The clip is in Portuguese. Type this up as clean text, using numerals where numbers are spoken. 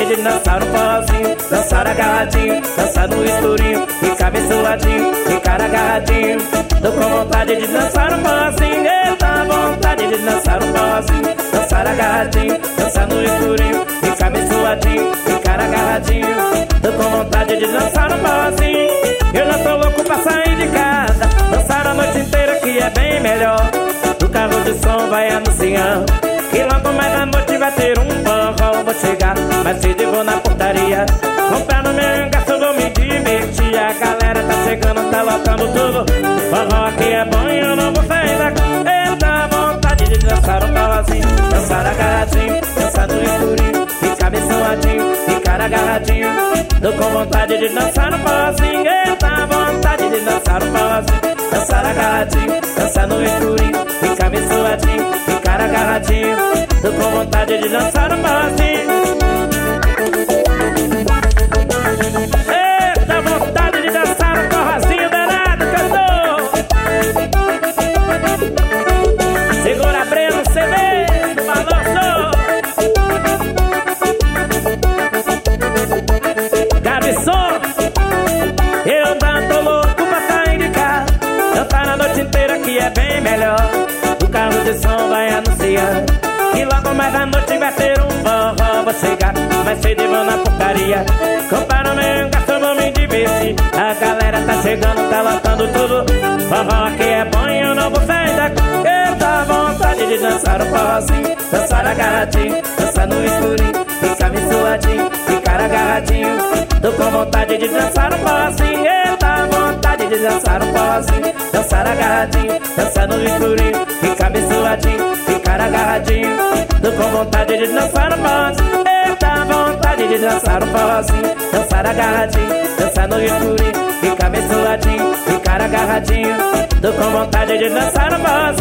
de dançar um forrozinho, dançar agarradinho, dançar no escurinho, ficar abençoadinho, ficar agarradinho. Tô com vontade de dançar um forrozinho, eita, vontade de dançar um forrozinho, dançar agarradinho, dançar no escurinho, ficar abençoadinho, ficar agarradinho. Tô com vontade de dançar um forrozinho, eu já tô louco pra sair de casa, dançar a noite inteira que é bem melhor. O carro de som vai anunciando que logo mais à noite vai ter um forró. Vou chegar mais cedo e vou na portaria comprar no meu engaço, vou me divertir. A galera tá chegando, tá lotando tudo. Forró aqui é bom e eu não vou sair daqui. Eita, vontade de dançar um forrozinho, dançar agarradinho, dançar no escurinho, ficar abençoadinho, ficar agarradinho. Tô com vontade de dançar um forrozinho, eita, vontade de dançar um forrozinho, dançar agarradinho, dançar no escurinho, ficar abençoadinho, ficar agarradinho. Tô com vontade de dançar um forrozinho. Eita, vontade de dançar um forrozinho danado, cantor. Segura Breno CD do balanço. Gabson, eu tô louco pra sair de casa, dançar a noite inteira que é bem melhor. O carro de som vai anunciar que logo mais à noite vai ter um forró. Vou chegar mais cedo e vou na portaria comprar o meu engaço, vou me divertir. A galera tá chegando, tá lotando tudo. Forró aqui é bom e eu não vou sair daqui. Eita, vontade de dançar um forrozinho, dançar agarradinho, dançar no escurinho, ficar abençoadinho, ficar agarradinho. Tô com vontade de dançar um forrozinho, eita, vontade de dançar um forrozinho, dançar agarradinho, dançar no escurinho, ficar abençoadinho, ficar agarradinho. Tô com vontade de dançar um forrozinho, eita, vontade de dançar um forrozinho, dançar agarradinho, dançar no escurinho, ficar abençoadinho, ficar agarradinho. Tô com vontade de dançar um forrozinho.